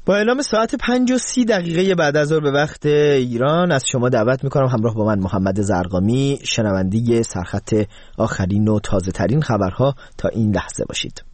با اعلام ساعت 5:30 بعد از ظهر به وقت ایران از شما دعوت میکنم همراه با من محمد زرقامی شنونده سرخط آخرین و تازه ترین خبرها تا این لحظه باشید.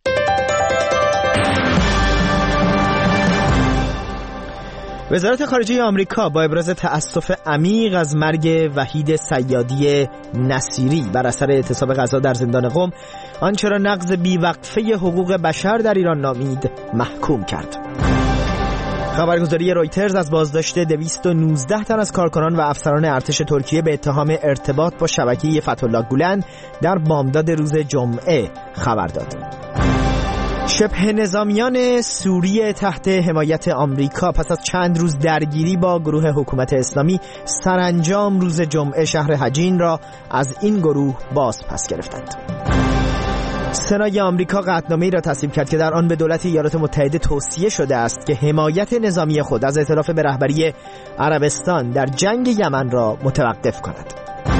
وزارت خارجه آمریکا با ابراز تأسف عمیق از مرگ وحید صیادی نصیری بر اثر اعتصاب غذا در زندان قم آنچه را نقض بیوقفه حقوق بشر در ایران نامید محکوم کرد. خبرگزاری رویترز از بازداشت 219 تن از کارکنان و افسران ارتش ترکیه به اتهام ارتباط با شبکه فتح‌الله گولن در بامداد روز جمعه خبر داد. شبه نظامیان سوریه تحت حمایت آمریکا پس از چند روز درگیری با گروه حکومت اسلامی سرانجام روز جمعه شهر حجین را از این گروه باز پس گرفتند. سنای آمریکا قطعنامه‌ای را تصویب کرد که در آن به دولت ایالات متحده توصیه شده است که حمایت نظامی خود از ائتلاف به رهبری عربستان در جنگ یمن را متوقف کند.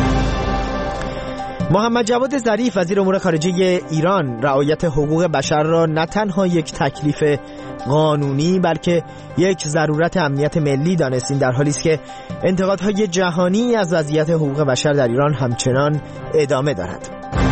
محمد جواد ظریف وزیر امور خارجه ایران رعایت حقوق بشر را نه تنها یک تکلیف قانونی بلکه یک ضرورت امنیت ملی دانست، این در حالی است که انتقادهای جهانی از وضعیت حقوق بشر در ایران همچنان ادامه دارد.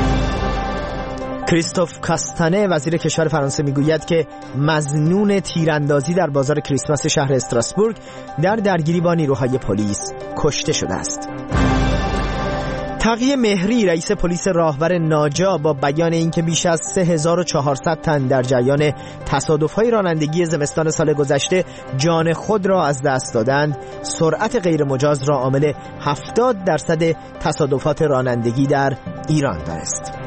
کریستوف کاستانه وزیر کشور فرانسه میگوید که مظنون تیراندازی در بازار کریسمس شهر استراسبورگ در درگیری با نیروهای پلیس کشته شده است. تقی مهری رئیس پلیس راهور ناجا با بیان اینکه بیش از 3400 تن در جریان تصادف‌های رانندگی زمستان سال گذشته جان خود را از دست دادند، سرعت غیر مجاز را عامل 70% تصادفات رانندگی در ایران دانست.